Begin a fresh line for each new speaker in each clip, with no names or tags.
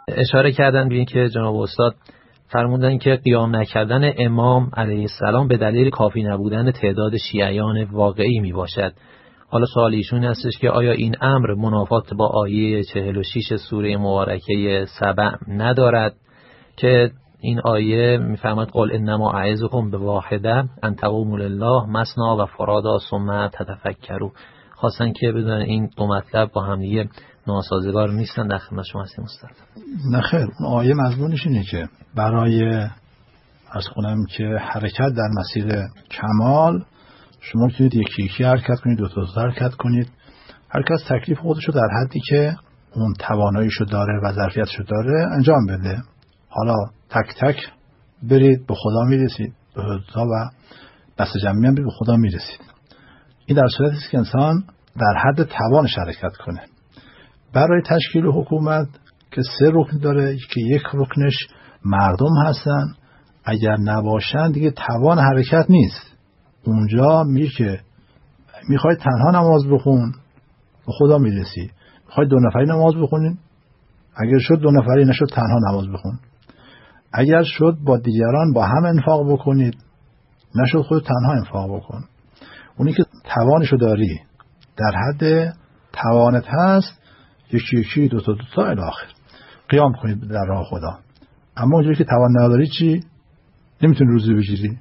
اشاره کردن به این که جناب استاد فرمودن که قیام نکردن امام علیه السلام به دلیل کافی نبودن تعداد شیعیان واقعی می باشد. حالا سوال ایشون هستش که آیا این امر منافات با آیه 46 سوره مبارکه سبع ندارد که این آیه میفرماید قل انما اعظکم بواحده ان تقوموا لله مثنی و فرادا ثم تتفکروا. خواستن که بدون این دو مطلب با هم دیگه ناسازگار نیستن. در خدمت شما هستیم استاد.
نه خیر، اون آیه مضمونش اینه که برای عرض کنم که حرکت در مسیر کمال شما میتونید یکی یکی حرکت کنید، دو تا حرکت کنید. هر کس تکلیف خودشو در حدی که اون تواناییشو داره و ظرفیتشو داره انجام بده. حالا تک تک برید به خدا میرسید، به خدا و دست جمعی هم برید به خدا میرسید. این در صورتی است که انسان در حد توانش حرکت کنه. برای تشکیل حکومت که 3 رکن داره که یک رکنش مردم هستن، اگر نباشن دیگه توان حرکت نیست. اونجا میگه که میخوای تنها نماز بخون به خدا میرسی، میخوای 2 نفری نماز بخونین، اگر شد 2 نفری، نشد تنها نماز بخون. اگر شد با دیگران با هم انفاق بکنید، نشد خود تنها انفاق بکن. اونی که توانشو داری در حد توانت هست، یکی یکی، دو تا الی آخر قیام کنید در راه خدا. اما اونجایی که توان نداری چی؟ نمیتونی روزی بگیری،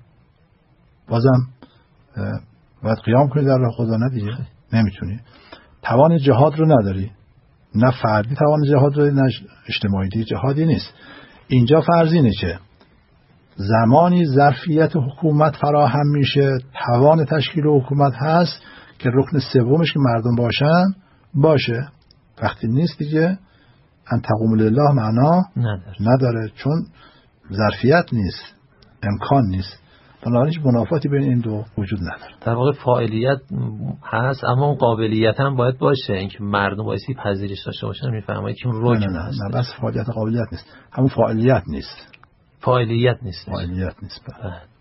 بازم باید قیام کنید در راه خدا. نه دیگه نمیتونی. توان جهاد رو نداری، نه فردی توان جهاد رو، نه اجتماعی. دیگه جهادی نیست. اینجا فرض اینه که زمانی ظرفیت حکومت فراهم میشه، توان تشکیل حکومت هست که رکن سومش که مردم باشن باشه. وقتی نیست دیگه ان تقوموا لله معنا نداره، چون ظرفیت نیست، امکان نیست. بنابراین هیچ منافاتی بین این دو وجود نداره.
در واقع فاعلیت هست اما اون قابلیت هم باید باشه، اینکه مردم بایستی پذیرش داشته باشن. میفرمایید که اون رکن هست.
نه بس فعالیت قابلیت نیست، همون فاعلیت نیست.
فاعلیت نیست.
فاعلیت نیست.